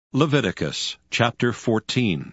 Leviticus chapter 14.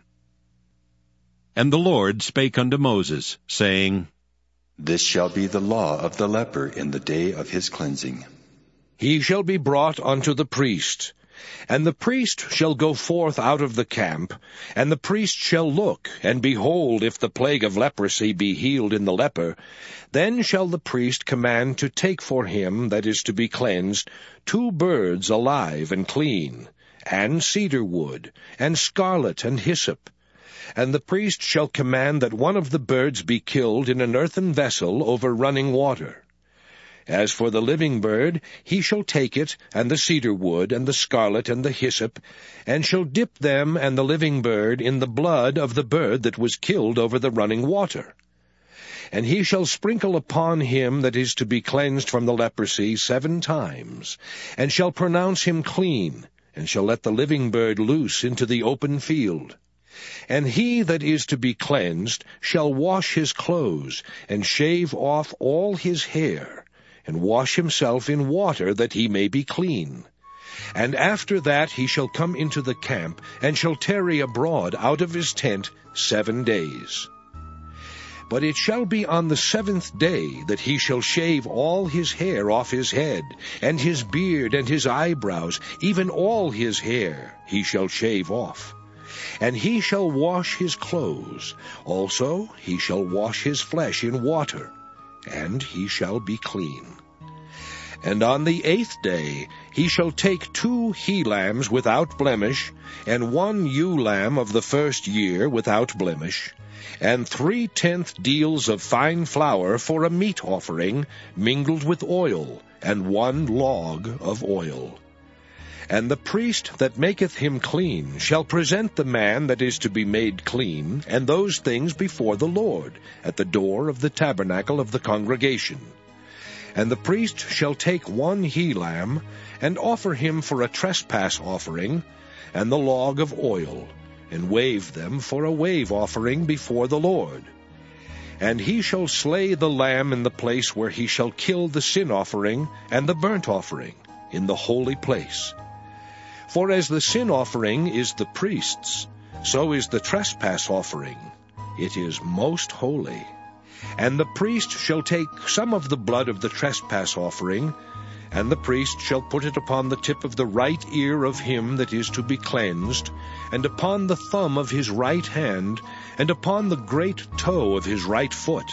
And the Lord spake unto Moses, saying, This shall be the law of the leper in the day of his cleansing. He shall be brought unto the priest, and the priest shall go forth out of the camp, and the priest shall look, and behold, if the plague of leprosy be healed in the leper, then shall the priest command to take for him that is to be cleansed 2 birds alive and clean, and cedar wood, and scarlet, and hyssop. And the priest shall command that one of the birds be killed in an earthen vessel over running water. As for the living bird, he shall take it, and the cedar wood, and the scarlet, and the hyssop, and shall dip them and the living bird in the blood of the bird that was killed over the running water. And he shall sprinkle upon him that is to be cleansed from the leprosy 7 times, and shall pronounce him clean, and shall let the living bird loose into the open field. And he that is to be cleansed shall wash his clothes, and shave off all his hair, and wash himself in water, that he may be clean. And after that he shall come into the camp, and shall tarry abroad out of his tent 7 days. But it shall be on the 7th day that he shall shave all his hair off his head, and his beard, and his eyebrows, even all his hair he shall shave off. And he shall wash his clothes. Also he shall wash his flesh in water, and he shall be clean. And on the 8th day he shall take 2 he-lambs without blemish, and 1 ewe-lamb of the first year without blemish, and 3/10 deals of fine flour for a meat offering, mingled with oil, and 1 log of oil. And the priest that maketh him clean shall present the man that is to be made clean, and those things before the Lord, at the door of the tabernacle of the congregation. And the priest shall take 1 he-lamb, and offer him for a trespass offering, and the log of oil, and wave them for a wave offering before the Lord. And he shall slay the lamb in the place where he shall kill the sin offering and the burnt offering, in the holy place. For as the sin offering is the priest's, so is the trespass offering. It is most holy. And the priest shall take some of the blood of the trespass offering, and the priest shall put it upon the tip of the right ear of him that is to be cleansed, and upon the thumb of his right hand, and upon the great toe of his right foot.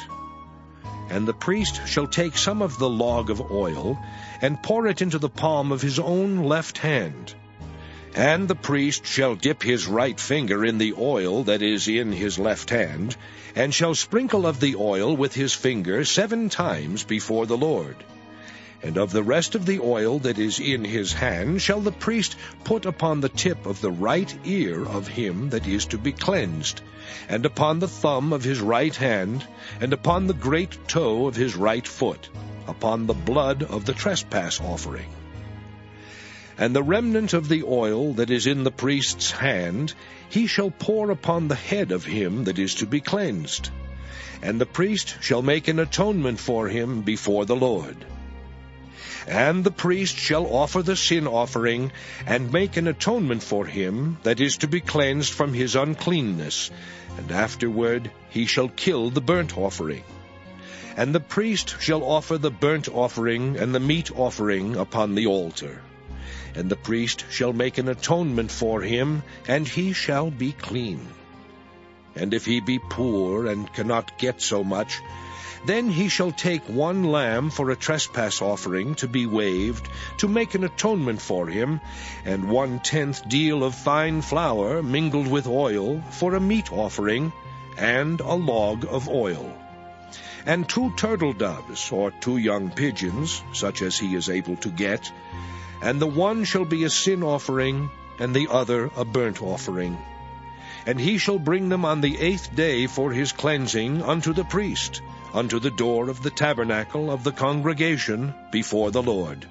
And the priest shall take some of the log of oil, and pour it into the palm of his own left hand. And the priest shall dip his right finger in the oil that is in his left hand, and shall sprinkle of the oil with his finger 7 times before the Lord. And of the rest of the oil that is in his hand shall the priest put upon the tip of the right ear of him that is to be cleansed, and upon the thumb of his right hand, and upon the great toe of his right foot, upon the blood of the trespass offering. And the remnant of the oil that is in the priest's hand he shall pour upon the head of him that is to be cleansed. And the priest shall make an atonement for him before the Lord. And the priest shall offer the sin offering, and make an atonement for him that is to be cleansed from his uncleanness, and afterward he shall kill the burnt offering. And the priest shall offer the burnt offering and the meat offering upon the altar. And the priest shall make an atonement for him, and he shall be clean. And if he be poor and cannot get so much, then he shall take 1 lamb for a trespass offering to be waved, to make an atonement for him, and 1/10 deal of fine flour mingled with oil for a meat offering, and a log of oil. And 2 turtle doves, or 2 young pigeons, such as he is able to get, and the one shall be a sin offering, and the other a burnt offering. And he shall bring them on the 8th day for his cleansing unto the priest, unto the door of the tabernacle of the congregation before the Lord.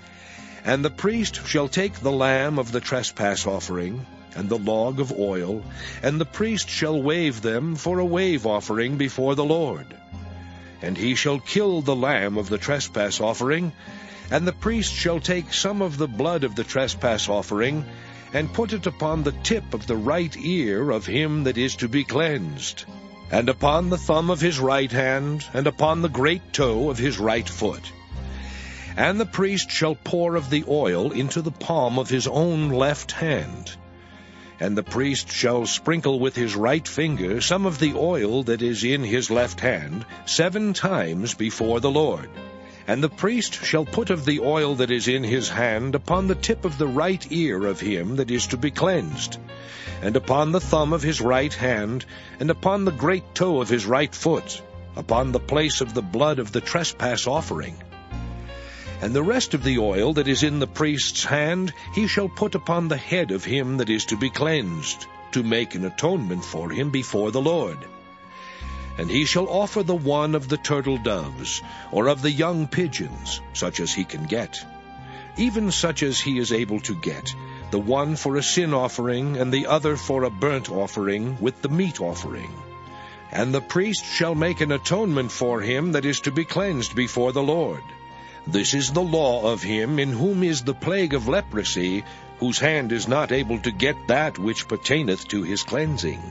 And the priest shall take the lamb of the trespass offering, and the log of oil, and the priest shall wave them for a wave offering before the Lord. And he shall kill the lamb of the trespass offering, and the priest shall take some of the blood of the trespass offering, and put it upon the tip of the right ear of him that is to be cleansed, and upon the thumb of his right hand, and upon the great toe of his right foot. And the priest shall pour of the oil into the palm of his own left hand. And the priest shall sprinkle with his right finger some of the oil that is in his left hand 7 times before the Lord. And the priest shall put of the oil that is in his hand upon the tip of the right ear of him that is to be cleansed, and upon the thumb of his right hand, and upon the great toe of his right foot, upon the place of the blood of the trespass offering. And the rest of the oil that is in the priest's hand he shall put upon the head of him that is to be cleansed, to make an atonement for him before the Lord. And he shall offer the one of the turtle doves, or of the young pigeons, such as he can get, even such as he is able to get, the one for a sin offering, and the other for a burnt offering with the meat offering. And the priest shall make an atonement for him that is to be cleansed before the Lord. This is the law of him in whom is the plague of leprosy, whose hand is not able to get that which pertaineth to his cleansing.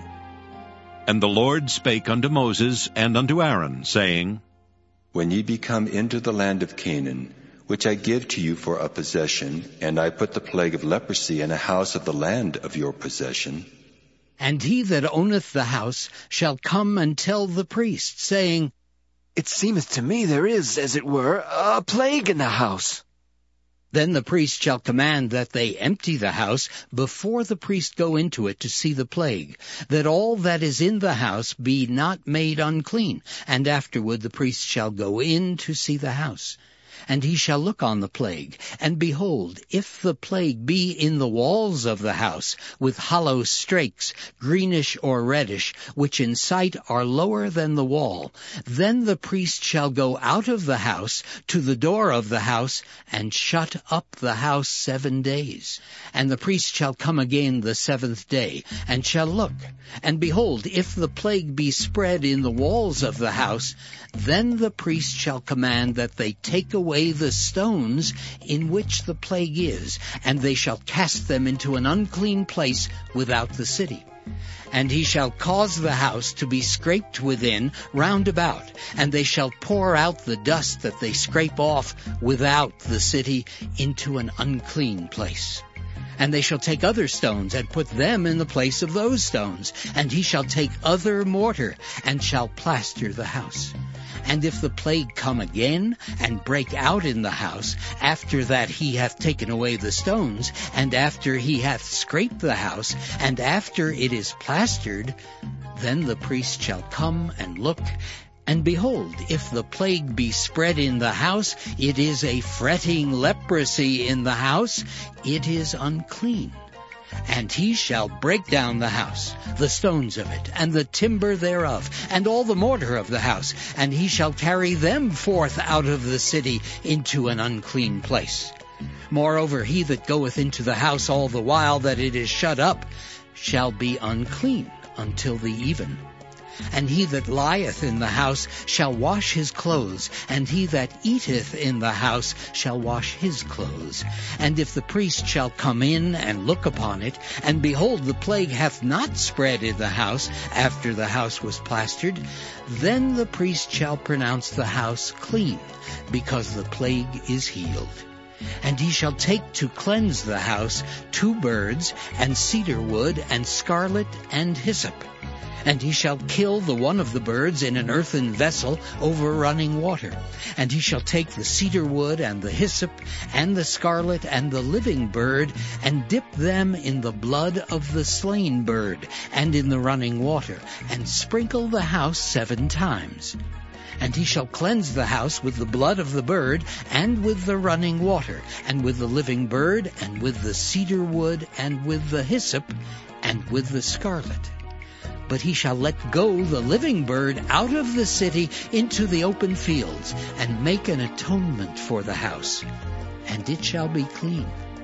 And the Lord spake unto Moses and unto Aaron, saying, When ye be come into the land of Canaan, which I give to you for a possession, and I put the plague of leprosy in a house of the land of your possession, and he that owneth the house shall come and tell the priest, saying, It seemeth to me there is, as it were, a plague in the house. Then the priest shall command that they empty the house before the priest go into it to see the plague, that all that is in the house be not made unclean, and afterward the priest shall go in to see the house. And he shall look on the plague, and behold, if the plague be in the walls of the house, with hollow strakes, greenish or reddish, which in sight are lower than the wall, then the priest shall go out of the house to the door of the house, and shut up the house 7 days. And the priest shall come again the 7th day, and shall look. And behold, if the plague be spread in the walls of the house, then the priest shall command that they take away the stones in which the plague is, and they shall cast them into an unclean place without the city. And he shall cause the house to be scraped within round about, and they shall pour out the dust that they scrape off without the city into an unclean place. And they shall take other stones, and put them in the place of those stones. And he shall take other mortar, and shall plaster the house. And if the plague come again, and break out in the house, after that he hath taken away the stones, and after he hath scraped the house, and after it is plastered, then the priest shall come and look. And behold, if the plague be spread in the house, it is a fretting leprosy in the house, it is unclean. And he shall break down the house, the stones of it, and the timber thereof, and all the mortar of the house, and he shall carry them forth out of the city into an unclean place. Moreover, he that goeth into the house all the while that it is shut up shall be unclean until the even. And he that lieth in the house shall wash his clothes, and he that eateth in the house shall wash his clothes. And if the priest shall come in and look upon it, and behold, the plague hath not spread in the house after the house was plastered, then the priest shall pronounce the house clean, because the plague is healed. And he shall take to cleanse the house 2 birds, and cedar wood, and scarlet, and hyssop. And he shall kill the one of the birds in an earthen vessel over running water. And he shall take the cedar wood, and the hyssop, and the scarlet, and the living bird, and dip them in the blood of the slain bird, and in the running water, and sprinkle the house 7 times. And he shall cleanse the house with the blood of the bird, and with the running water, and with the living bird, and with the cedar wood, and with the hyssop, and with the scarlet. But he shall let go the living bird out of the city into the open fields, and make an atonement for the house, and it shall be clean.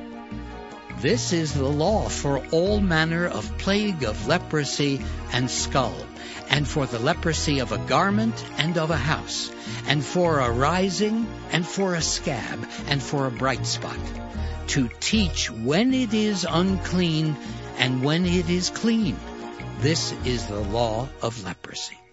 This is the law for all manner of plague of leprosy and skull, and for the leprosy of a garment and of a house, and for a rising, and for a scab, and for a bright spot, to teach when it is unclean and when it is clean. This is the law of leprosy.